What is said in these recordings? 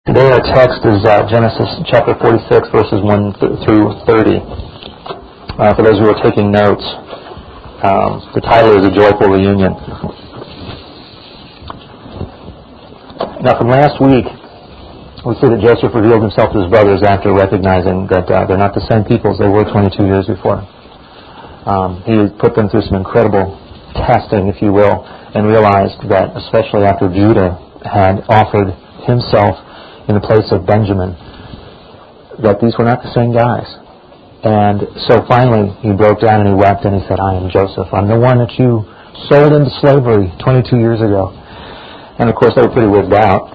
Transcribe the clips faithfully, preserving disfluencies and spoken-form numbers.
Today our text is uh, Genesis chapter forty-six, verses one th- through thirty. Uh, for those who are taking notes, um, the title is A Joyful Reunion. Now from last week, we see that Joseph revealed himself to his brothers after recognizing that uh, they're not the same people as they were twenty-two years before. Um, he put them through some incredible testing, if you will, and realized that, especially after Judah had offered himself in the place of Benjamin, that these were not the same guys. And so finally he broke down and he wept and he said, I am Joseph. I'm the one that you sold into slavery twenty-two years ago. And of course they were pretty weirded out.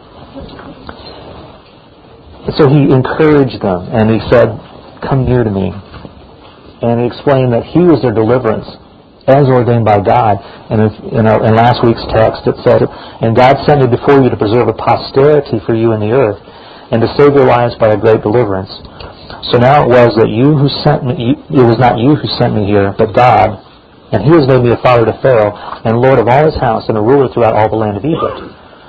So he encouraged them and he said, come near to me. And he explained that he was their deliverance as ordained by God. And in, our, in last week's text it said, and God sent me before you to preserve a posterity for you in the earth and to save your lives by a great deliverance. So now it was that you who sent me, it was not you who sent me here, but God. And he has made me a father to Pharaoh and Lord of all his house and a ruler throughout all the land of Egypt.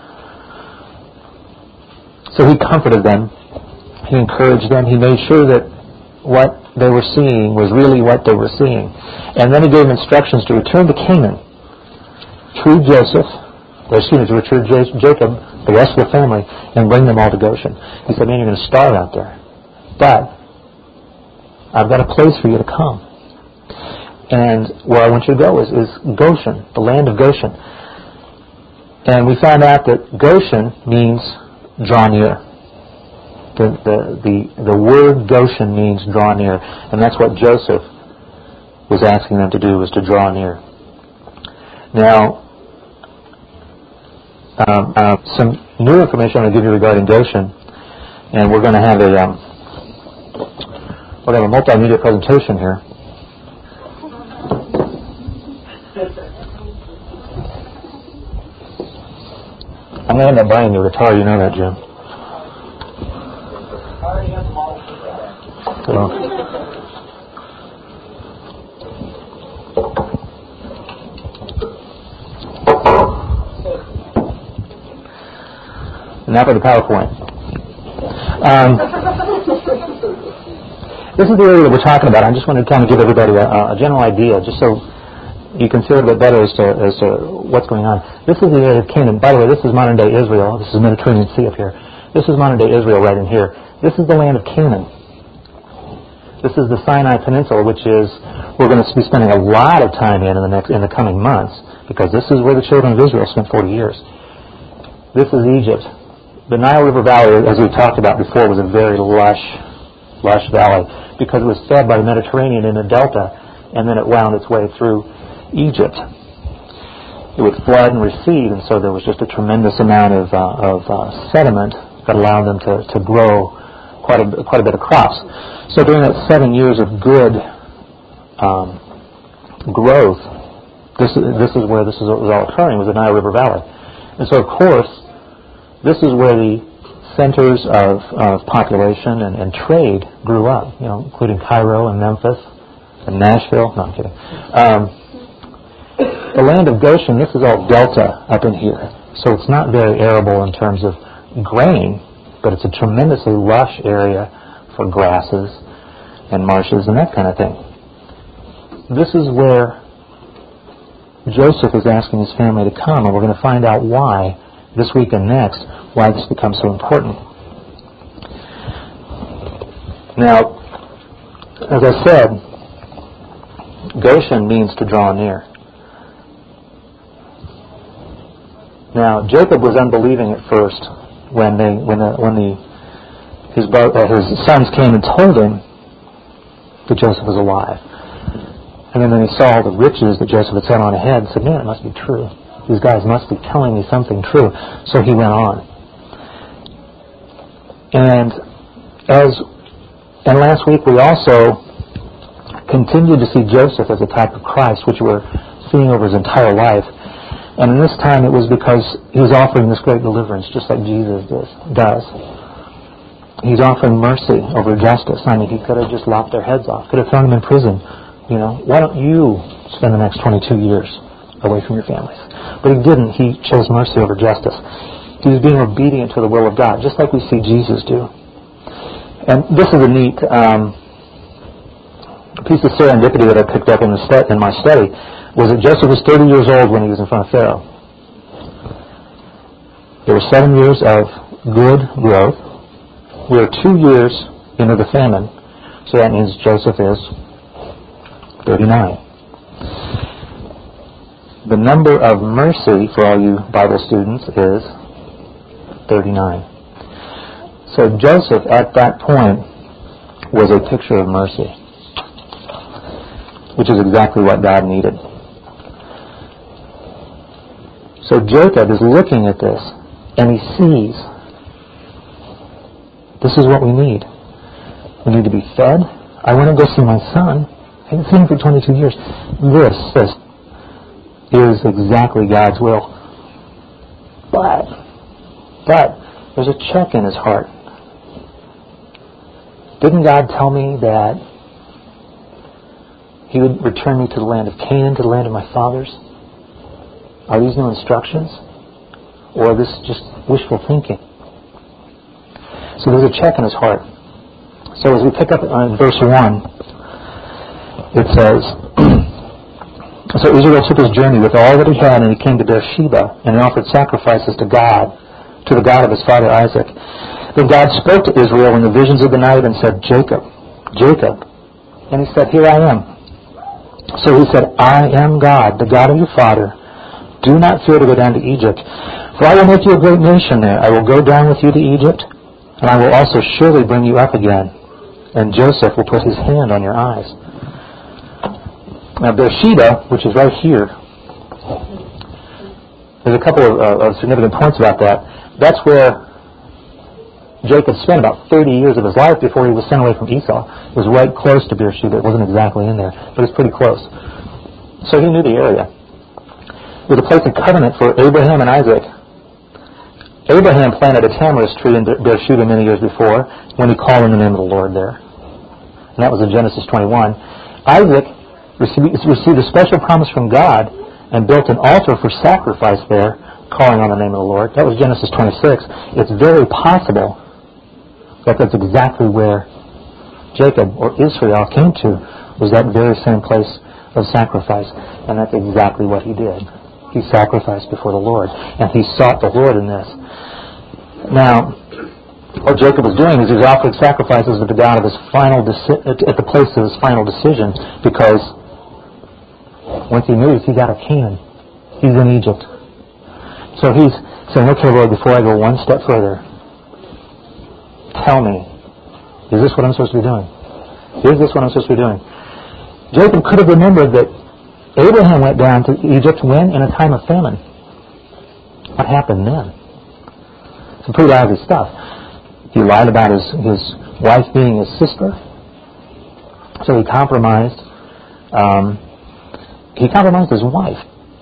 So he comforted them. He encouraged them. He made sure that what they were seeing was really what they were seeing. And then he gave them instructions to return to Canaan, retrieve Joseph, or excuse me, to retrieve Jacob, the rest of the family, and bring them all to Goshen. He said, man, you're going to starve out there. But I've got a place for you to come. And where I want you to go is, is Goshen, the land of Goshen. And we found out that Goshen means draw near. The, the, the, the word Goshen means draw near. And that's what Joseph was asking them to do, was to draw near. Now, um, uh, some new information I'm going to give you regarding Goshen. And we're going to have a, um, we're going to have a multimedia presentation here. I'm going to end up buying you a guitar, you know that, Jim. So. Now for the PowerPoint. Um, this is the area that we're talking about. I just wanted to kind of give everybody a, a general idea, just so you can feel a bit better as to, as to what's going on. This is the area of Canaan. By the way, this is modern-day Israel. This is Mediterranean Sea up here. This is modern-day Israel right in here. This is the land of Canaan. This is the Sinai Peninsula, which is we're going to be spending a lot of time in in the next in the coming months, because this is where the children of Israel spent forty years. This is Egypt. The Nile River Valley, as we talked about before, was a very lush, lush valley because it was fed by the Mediterranean in a delta, and then it wound its way through Egypt. It would flood and recede, and so there was just a tremendous amount of, uh, of uh, sediment that allowed them to, to grow quite a, quite a bit of crops. So during that seven years of good um, growth, this, this is where this was all occurring, was the Nile River Valley. And so, of course, this is where the centers of, of population and, and trade grew up, you know, including Cairo and Memphis and Nashville. No, I'm kidding. Um, the land of Goshen, this is all delta up in here. So it's not very arable in terms of grain, but it's a tremendously lush area for grasses and marshes and that kind of thing. This is where Joseph is asking his family to come, and we're going to find out why this week and next, why this becomes so important. Now, as I said, Goshen means to draw near. Now, Jacob was unbelieving at first when they when the, when the his uh, his sons came and told him that Joseph was alive. And then when he saw the riches that Joseph had set on ahead, he said, man, it must be true. These guys must be telling me something true. So he went on. And as and last week we also continued to see Joseph as a type of Christ, which we're seeing over his entire life. And in this time it was because he was offering this great deliverance, just like Jesus does. He's offering mercy over justice. I mean, he could have just lopped their heads off, could have thrown them in prison. You know, why don't you spend the next twenty-two years away from your families? But he didn't. He chose mercy over justice. He was being obedient to the will of God, just like we see Jesus do. And this is a neat um, piece of serendipity that I picked up in, the stu- in my study, was that Joseph was thirty years old when he was in front of Pharaoh. There were seven years of good growth. We are two years into the famine, so that means Joseph is thirty-nine. The number of mercy for all you Bible students is thirty-nine. So Joseph at that point was a picture of mercy, which is exactly what God needed. So Jacob is looking at this, and he sees, this is what we need. We need to be fed. I want to go see my son. I haven't seen him for twenty-two years. This, this is exactly God's will. But, but, there's a check in his heart. Didn't God tell me that He would return me to the land of Canaan, to the land of my fathers? Are these new instructions? Or is this just wishful thinking? So there's a check in his heart. So as we pick up in verse one, it says, So Israel took his journey with all that he had, and he came to Beersheba, and he offered sacrifices to God, to the God of his father Isaac. Then God spoke to Israel in the visions of the night and said, Jacob, Jacob. And he said, Here I am. So he said, I am God, the God of your father. Do not fear to go down to Egypt, for I will make you a great nation there. I will go down with you to Egypt, and I will also surely bring you up again. And Joseph will put his hand on your eyes. Now Beersheba, which is right here, there's a couple of, uh, of significant points about that. That's where Jacob spent about thirty years of his life before he was sent away from Esau. It was right close to Beersheba. It wasn't exactly in there, but it's pretty close. So he knew the area. It was a place of covenant for Abraham and Isaac. Abraham planted a tamarisk tree in Beersheba many years before when he called in the name of the Lord there. And that was in Genesis twenty-one. Isaac received, received a special promise from God and built an altar for sacrifice there, calling on the name of the Lord. That was Genesis twenty-six. It's very possible that that's exactly where Jacob, or Israel, came to, was that very same place of sacrifice. And that's exactly what he did. He sacrificed before the Lord, and he sought the Lord in this. Now, what Jacob was doing is he was offering sacrifices to the God of his final deci- at the place of his final decision, because once he moves, he's out of Canaan. He's in Egypt. So he's saying, okay, Lord, before I go one step further, tell me, is this what I'm supposed to be doing? Is this what I'm supposed to be doing? Jacob could have remembered that Abraham went down to Egypt when? In a time of famine. What happened then? Some pretty lousy stuff. He lied about his, his wife being his sister. So he compromised. Um, he compromised his wife.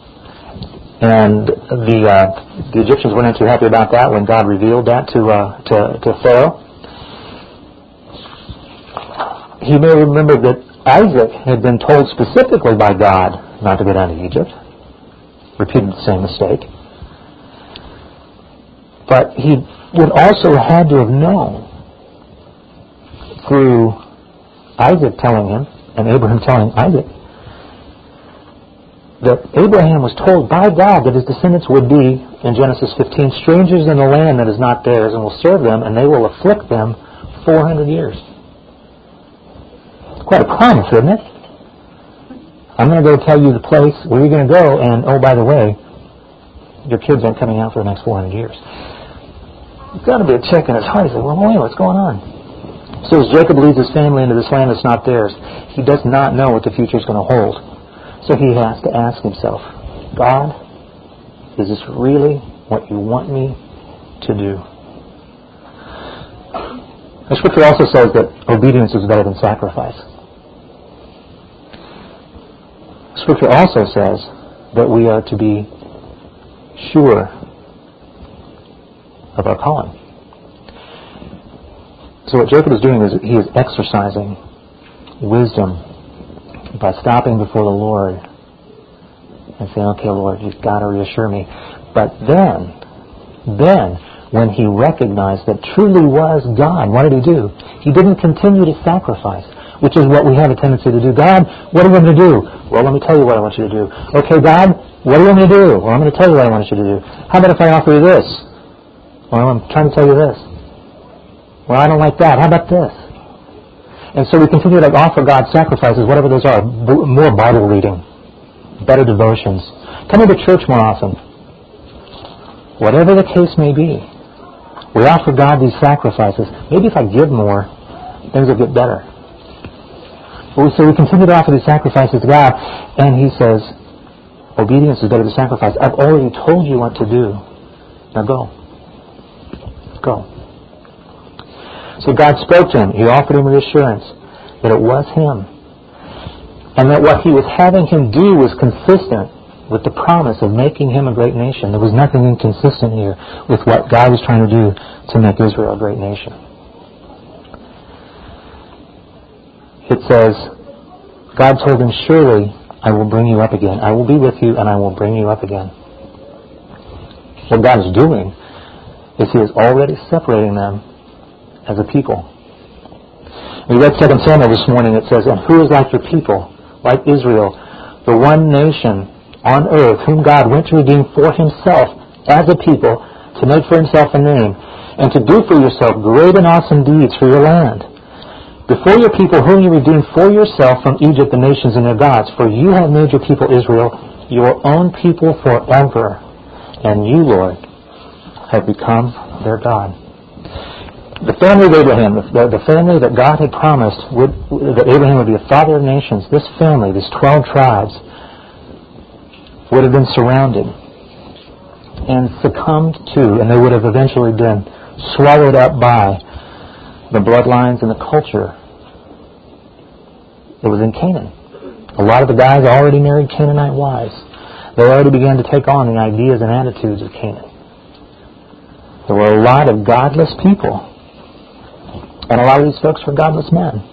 And the uh, the Egyptians weren't too happy about that when God revealed that to uh, to, to Pharaoh. He may remember that Isaac had been told specifically by God not to go down to Egypt. Repeated the same mistake. But he would also have had to have known through Isaac telling him, and Abraham telling Isaac, that Abraham was told by God that his descendants would be, in Genesis fifteen, strangers in the land that is not theirs, and will serve them, and they will afflict them four hundred years. It's quite a promise, isn't it? I'm going to go tell you the place where you're going to go, and oh, by the way, your kids aren't coming out for the next four hundred years. There's got to be a check in his heart. He's like, well, wait, what's going on? So as Jacob leads his family into this land that's not theirs, he does not know what the future is going to hold. So he has to ask himself, God, is this really what you want me to do? The Scripture also says that obedience is better than sacrifice. The Scripture also says that we are to be sure of our calling. So what Jacob is doing is he is exercising wisdom by stopping before the Lord and saying, okay, Lord, you've got to reassure me. But then Then, when he recognized that truly was God, what did he do? He didn't continue to sacrifice, which is what we have a tendency to do. God, what do you want me to do? Well, let me tell you what I want you to do. Okay, God, what do you want me to do? Well, I'm going to tell you what I want you to do. How about if I offer you this? Well, I'm trying to tell you this. Well, I don't like that. How about this? And so we continue to offer God sacrifices, whatever those are, b- more Bible reading, better devotions, coming to church more often. Whatever the case may be, we offer God these sacrifices. Maybe if I give more, things will get better. But we, so we continue to offer these sacrifices to God, and He says, obedience is better than sacrifice. I've already told you what to do. Now go. Go. So God spoke to him. He offered him reassurance that it was him. And that what he was having him do was consistent with the promise of making him a great nation. There was nothing inconsistent here with what God was trying to do to make Israel a great nation. It says, God told him, surely I will bring you up again. I will be with you and I will bring you up again. What God is doing is He is already separating them as a people. We read Second Samuel this morning. It says, and who is like your people, like Israel, the one nation on earth whom God went to redeem for Himself as a people, to make for Himself a name, and to do for yourself great and awesome deeds for your land. Before your people whom you redeemed for yourself from Egypt, the nations and their gods, for you have made your people Israel your own people forever, and you, Lord, have become their God. The family of Abraham, the, the family that God had promised would, that Abraham would be a father of nations, this family, these twelve tribes, would have been surrounded and succumbed to, and they would have eventually been swallowed up by the bloodlines and the culture that was in Canaan. A lot of the guys already married Canaanite wives. They already began to take on the ideas and attitudes of Canaan. There were a lot of godless people. And a lot of these folks were godless men.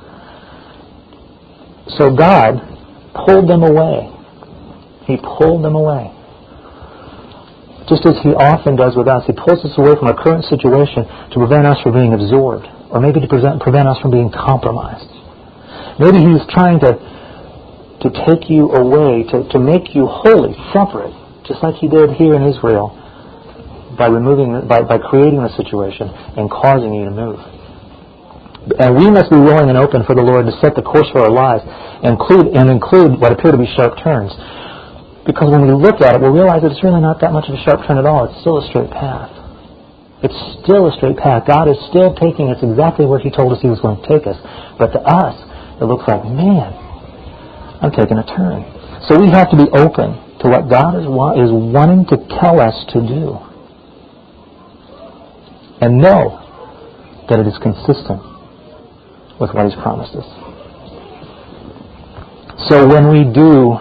So God pulled them away. He pulled them away. Just as He often does with us. He pulls us away from our current situation to prevent us from being absorbed. Or maybe to prevent, prevent us from being compromised. Maybe He's trying to, to take you away, to, to make you wholly separate. Just like He did here in Israel. By removing, by, by creating the situation and causing you to move. And we must be willing and open for the Lord to set the course for our lives and include, and include what appear to be sharp turns. Because when we look at it, we'll realize that it's really not that much of a sharp turn at all. It's still a straight path. It's still a straight path. God is still taking us exactly where He told us He was going to take us. But to us, it looks like, man, I'm taking a turn. So we have to be open to what God is, wa- is wanting to tell us to do. And know that it is consistent with what He's promised us. So when we do,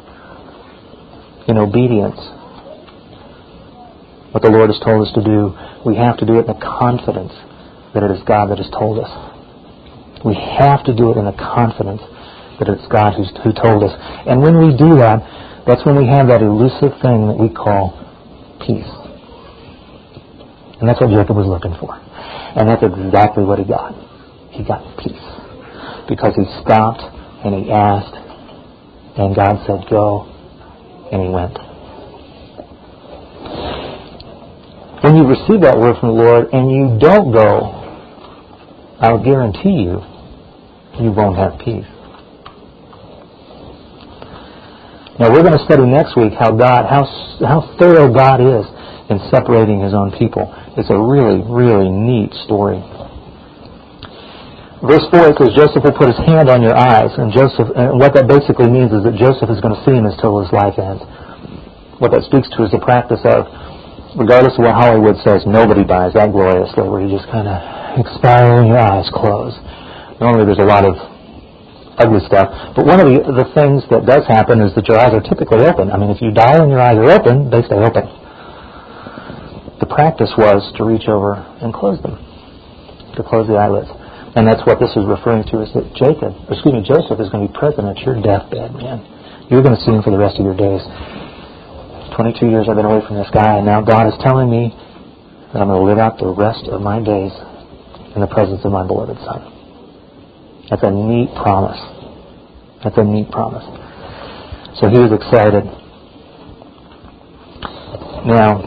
in obedience, what the Lord has told us to do, we have to do it in the confidence that it is God that has told us. We have to do it in the confidence that it's God who's, who told us. And when we do that, that's when we have that elusive thing that we call peace. And that's what Jacob was looking for. And that's exactly what he got. He got peace. Because he stopped and he asked, and God said, go, and he went. When you receive that word from the Lord and you don't go, I'll guarantee you, you won't have peace. Now we're going to study next week how God, how how thorough God is in separating His own people. It's a really, really neat story. Verse four, it says, Joseph will put his hand on your eyes. And Joseph, and what that basically means is that Joseph is going to see him until his life ends. What that speaks to is the practice of, regardless of what Hollywood says, nobody dies that gloriously, where you just kind of expire and your eyes close. Normally there's a lot of ugly stuff. But one of the, the things that does happen is that your eyes are typically open. I mean, if you die and your eyes are open, they stay open. The practice was to reach over and close them, to close the eyelids. And that's what this is referring to, is that Jacob, excuse me, Joseph is going to be present at your deathbed, man. You're going to see him for the rest of your days. twenty-two years I've been away from this guy, and now God is telling me that I'm going to live out the rest of my days in the presence of my beloved Son. That's a neat promise. That's a neat promise. So he was excited. Now,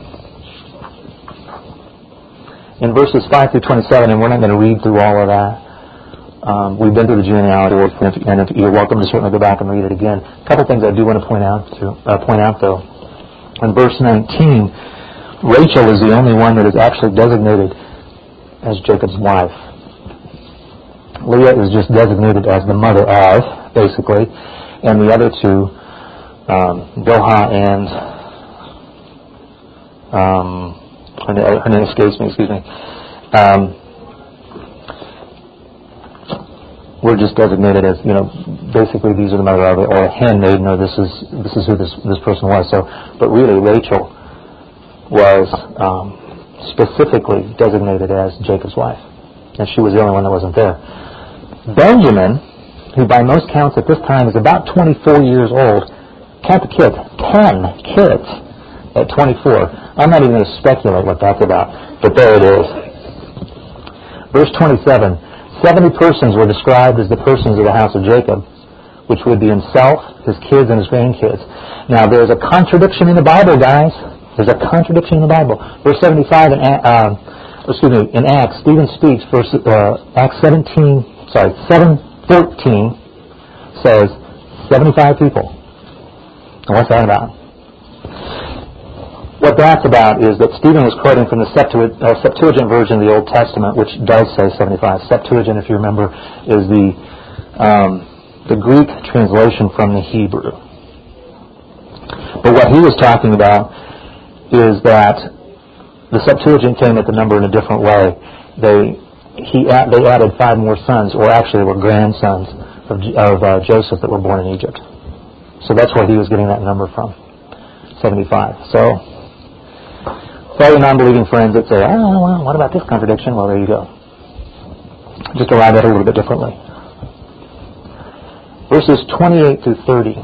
in verses five through twenty-seven, and we're not going to read through all of that. Um, we've been through the genealogy, and if you're welcome to certainly go back and read it again. A couple things I do want to point out. To uh, point out though, in verse nineteen, Rachel is the only one that is actually designated as Jacob's wife. Leah is just designated as the mother of, basically, and the other two, um, Bilhah and um, her name escapes me. Excuse me. Um, we're just designated as, you know, basically these are the mother of it, or a handmaiden, or this is this is who this this person was. So, but really, Rachel was um, specifically designated as Jacob's wife, and she was the only one that wasn't there. Benjamin, who by most counts at this time is about twenty-four years old, count the kids, ten kids at twenty-four. I'm not even going to speculate what that's about, but there it is. Verse twenty-seven. Seventy persons were described as the persons of the house of Jacob, which would be himself, his kids, and his grandkids. Now, there's a contradiction in the Bible, guys. There's a contradiction in the Bible. Verse seventy-five in, uh, excuse me, in Acts, Stephen speaks. Verse uh, Acts seventeen, sorry, seven fourteen says seventy-five people. And what's that about? What that's about is that Stephen was quoting from the Septuagint, uh, Septuagint version of the Old Testament, which does say seventy-five. Septuagint, if you remember, is the um, the Greek translation from the Hebrew. But what he was talking about is that the Septuagint came at the number in a different way. They he they added five more sons, or actually they were grandsons of, of uh, Joseph that were born in Egypt. So that's where he was getting that number from, seventy-five. So. For all your non-believing friends that say, oh, well, what about this contradiction? Well, there you go. Just arrive at it a little bit differently. Verses twenty-eight through thirty.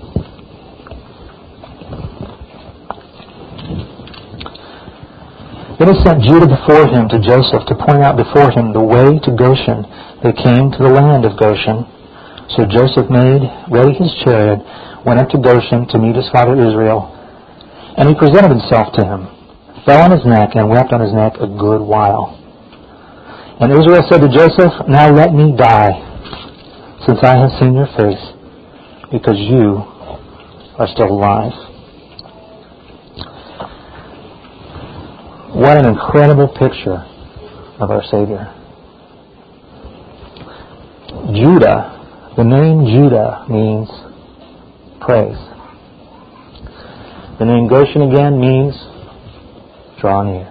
Then he sent Judah before him to Joseph to point out before him the way to Goshen. They came to the land of Goshen. So Joseph made ready his chariot, went up to Goshen to meet his father Israel, and he presented himself to him, fell on his neck, and wept on his neck a good while. And Israel said to Joseph, now let me die, since I have seen your face, because you are still alive. What an incredible picture of our Savior. Judah, the name Judah means praise. The name Goshen again means draw near.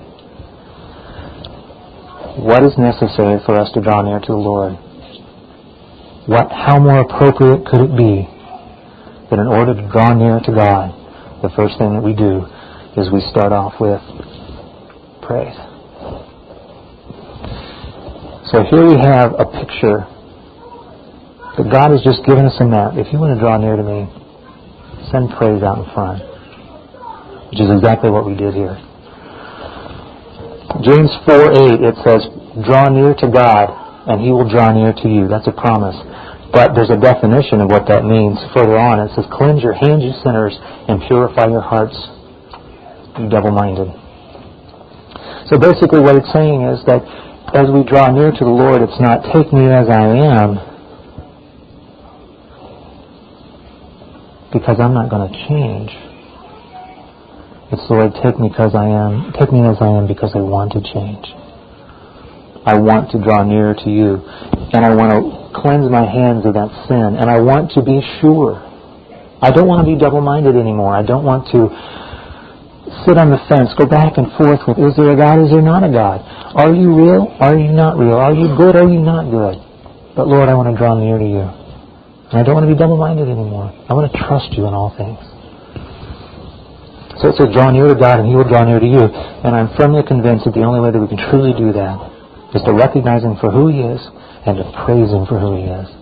What is necessary for us to draw near to the Lord? What? How more appropriate could it be that in order to draw near to God, the first thing that we do is we start off with praise. So here we have a picture that God has just given us a map. If you want to draw near to me, send praise out in front, which is exactly what we did here. James four eight, it says, draw near to God, and He will draw near to you. That's a promise. But there's a definition of what that means further on. It says, cleanse your hands, you sinners, and purify your hearts, you double-minded. So basically what it's saying is that as we draw near to the Lord, it's not take me as I am, because I'm not going to change. It's, Lord, take me because I am, take me as I am because I want to change. I want to draw nearer to you. And I want to cleanse my hands of that sin. And I want to be sure. I don't want to be double-minded anymore. I don't want to sit on the fence, go back and forth with, is there a God, is there not a God? Are you real? Are you not real? Are you good? Are you not good? But Lord, I want to draw near to you. And I don't want to be double-minded anymore. I want to trust you in all things. So it says, draw near to God and He will draw near to you. And I'm firmly convinced that the only way that we can truly do that is to recognize Him for who He is and to praise Him for who He is.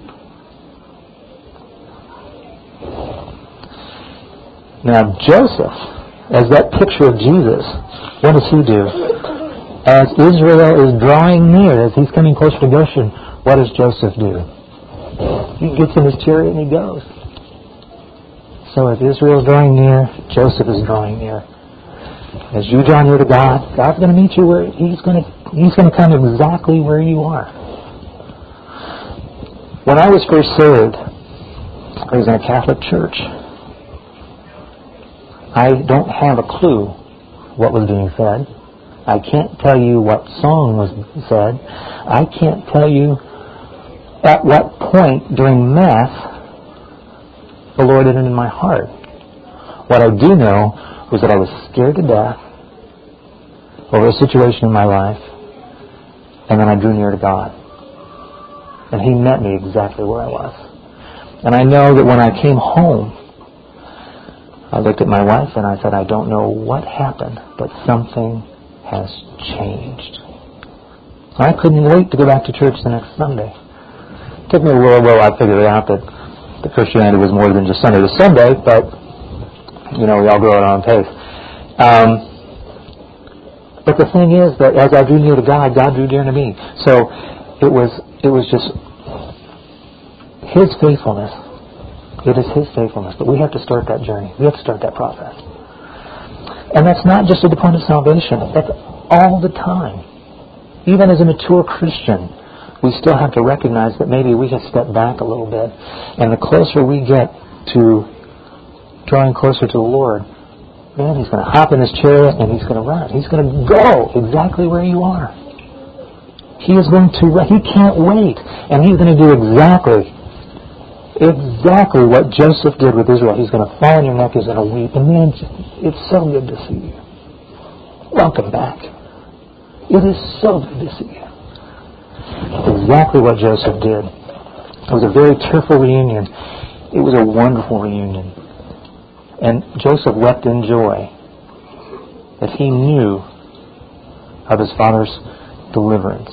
Now, Joseph, as that picture of Jesus, what does he do? As Israel is drawing near, as he's coming closer to Goshen, what does Joseph do? He gets in his chariot and he goes. So as Israel is drawing near, Joseph is drawing near. As you draw near to God, God's going to meet you where He's going to He's going to come exactly where you are. When I was first saved, I was in a Catholic church. I don't have a clue what was being said. I can't tell you what song was said. I can't tell you at what point during Mass the Lord entered in my heart. What I do know was that I was scared to death over a situation in my life, and then I drew near to God. And He met me exactly where I was. And I know that when I came home, I looked at my wife and I said, I don't know what happened, but something has changed. I couldn't wait to go back to church the next Sunday. It took me a little while. I figured out that the Christianity was more than just Sunday to Sunday, but, you know, we all grow at our own pace. Um, but the thing is that as I drew near to God, God drew near to me. So it was, it was just His faithfulness. It is His faithfulness. But we have to start that journey. We have to start that process. And that's not just at the point of salvation. That's all the time. Even as a mature Christian, we still have to recognize that maybe we can step back a little bit. And the closer we get to drawing closer to the Lord, man, He's going to hop in His chariot and He's going to run. He's going to go exactly where you are. He is going to run. He can't wait. And He's going to do exactly Exactly what Joseph did with Israel. He's going to fall on your neck. He's going to weep. And man, it's so good to see you. Welcome back. It is so good to see you. Exactly what Joseph did. It was a very tearful reunion. It was a wonderful reunion. And Joseph wept in joy that he knew of his father's deliverance.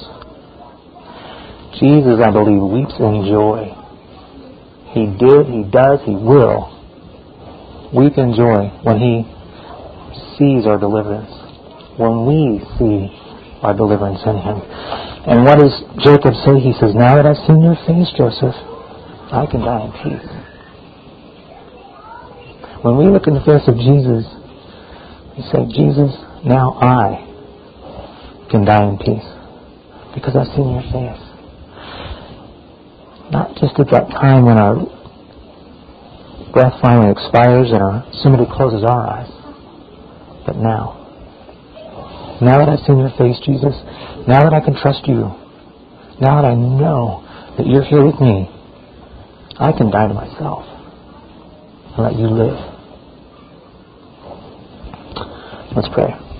Jesus, I believe, weeps in joy. He did, He does, He will weep in joy when He sees our deliverance, when we see our deliverance in Him. And what does Jacob say? He says, now that I've seen your face, Joseph, I can die in peace. When we look in the face of Jesus, we say, Jesus, now I can die in peace because I've seen your face. Not just at that time when our breath finally expires and our, somebody closes our eyes, but now. Now that I've seen your face, Jesus, now that I can trust you, now that I know that you're here with me, I can die to myself and let you live. Let's pray.